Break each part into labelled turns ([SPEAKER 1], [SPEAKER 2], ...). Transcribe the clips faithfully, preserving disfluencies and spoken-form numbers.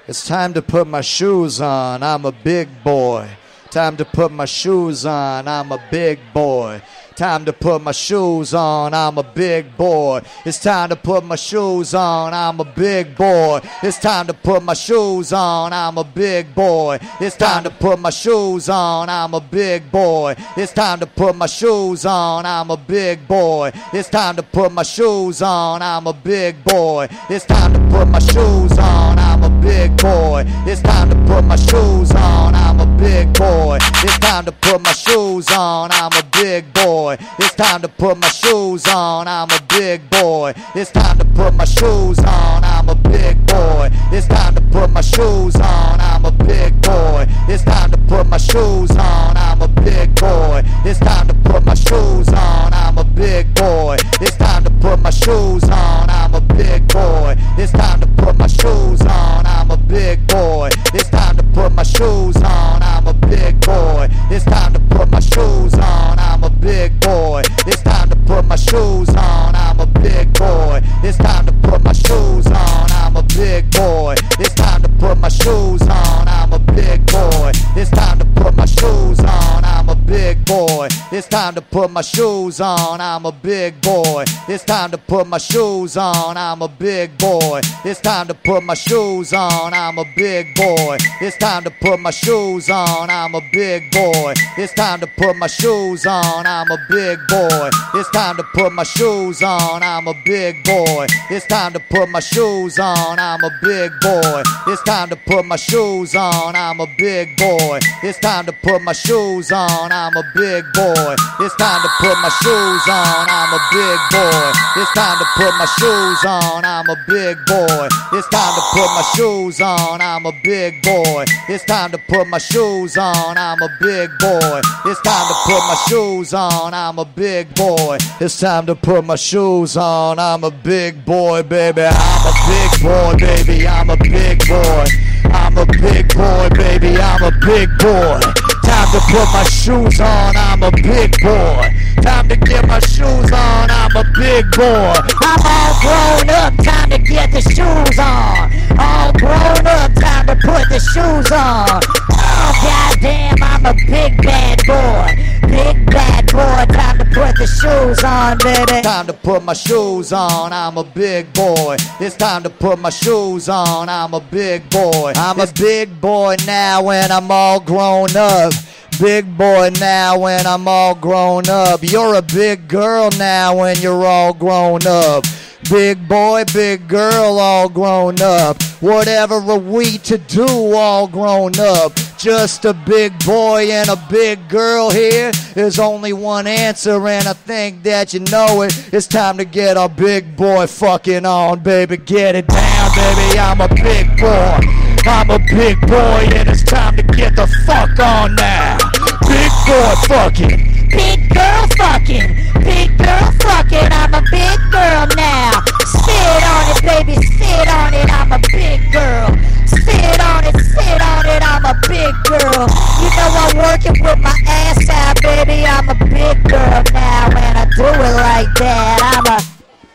[SPEAKER 1] It's time to put my shoes on, I'm a big boy. Time to put my shoes on, I'm a big boy. Time to put my shoes on, I'm a big boy. It's time to put my shoes on, I'm a big boy. It's time to put my shoes on, I'm a big boy. It's time to put my shoes on, I'm a big boy. It's time to put my shoes on, I'm a big boy. It's time to put my shoes on, I'm a big boy. It's time to put my shoes on, I'm a big boy. It's time to put my shoes on, I'm a big boy. It's time to put my shoes on, I'm a big boy. It's time to put my shoes on, I'm a big boy. It's time to put my shoes on, I'm a big boy. It's time to put my shoes on, I'm a big boy. It's time to put my shoes on, I'm a big boy. It's time to put my shoes on, I'm a big boy. It's time to put my shoes on, I'm a big boy. It's time to put my shoes on, I'm a big boy. It's time to put my shoes on, I'm a big boy. It's time to put my shoes on, I'm a big boy. It's time to put my shoes on, I'm a big boy. It's time to put my shoes on, I'm a big boy. It's time to put my shoes on, I'm a big boy. It's time to put my shoes on, I'm a big boy. It's time to put my shoes on, I'm a big boy. It's time to put my shoes on, I'm a big boy. It's time to put my shoes on, I'm a big boy. It's time to put my shoes on, I'm a big boy. It's time to put my shoes on, I'm a big boy. It's time to put my shoes on, I'm a big boy. It's time to put my shoes on, I'm a big boy. It's time to put my shoes on, I'm a big boy. It's time to put my shoes on, I'm a big boy. It's time to put my shoes on, I'm a big boy. It's time to put my shoes on, I'm a big boy. It's time to put my shoes on, I'm a big boy. It's time to put my shoes on, I'm a big boy. It's time to put my shoes on, I'm a big boy. It's time to put my shoes on, I'm a big boy, baby. I'm a big boy, baby. I'm a big boy. I'm a big boy, baby. I'm a big boy. Time to put my shoes on, I'm a big boy. Time to get my shoes on, I'm a big boy. I'm all grown up, time to get the shoes on. All grown up, time to put the shoes on. Oh goddamn, I'm a big bad boy. Big bad boy, time to put the shoes on, baby. Time to put my shoes on, I'm a big boy. It's time to put my shoes on, I'm a big boy. I'm a big boy now when I'm all grown up. Big boy now when I'm all grown up. You're a big girl now when you're all grown up. Big boy, big girl, all grown up. Whatever are we to do, all grown up? Just a big boy and a big girl here. There's only one answer and I think that you know it. It's time to get our big boy fucking on, baby. Get it down, baby. I'm a big boy. I'm a big boy and it's time to get the fuck on now. Big boy fucking.
[SPEAKER 2] Big girl fucking. Big girl fucking. I'm a big girl now. Sit on it, baby. Sit on it. I'm a big girl. Sit on it. Sit on it. I'm a big girl. You know I'm working with my ass out, baby. I'm a big girl now and I do it like that. I'm a...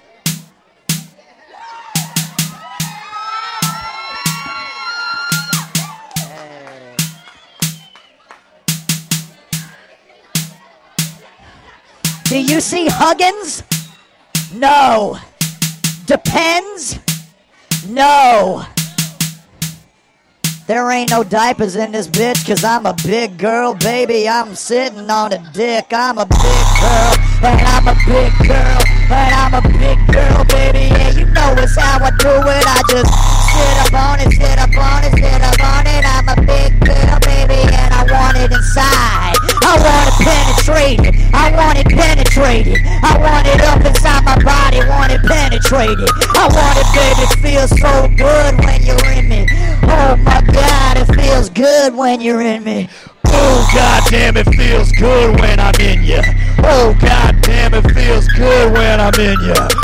[SPEAKER 2] Do you see Huggins? No. Depends? No. There ain't no diapers in this bitch, cause I'm a big girl, baby. I'm sitting on a dick. I'm a big girl, and I'm a big girl, and I'm a big girl, baby. Yeah, you know it's how I do it. I just sit up on it, sit up on it, sit up on it. I'm a big girl, baby, and I want it inside. I want it penetrated. I want it penetrated. I want it up inside my body. Want it penetrated. I want it, baby. It feels so good when you're in me. Oh my God, it feels good when you're in me.
[SPEAKER 1] Oh goddamn, it feels good when I'm in you. Oh goddamn, it feels good when I'm in you.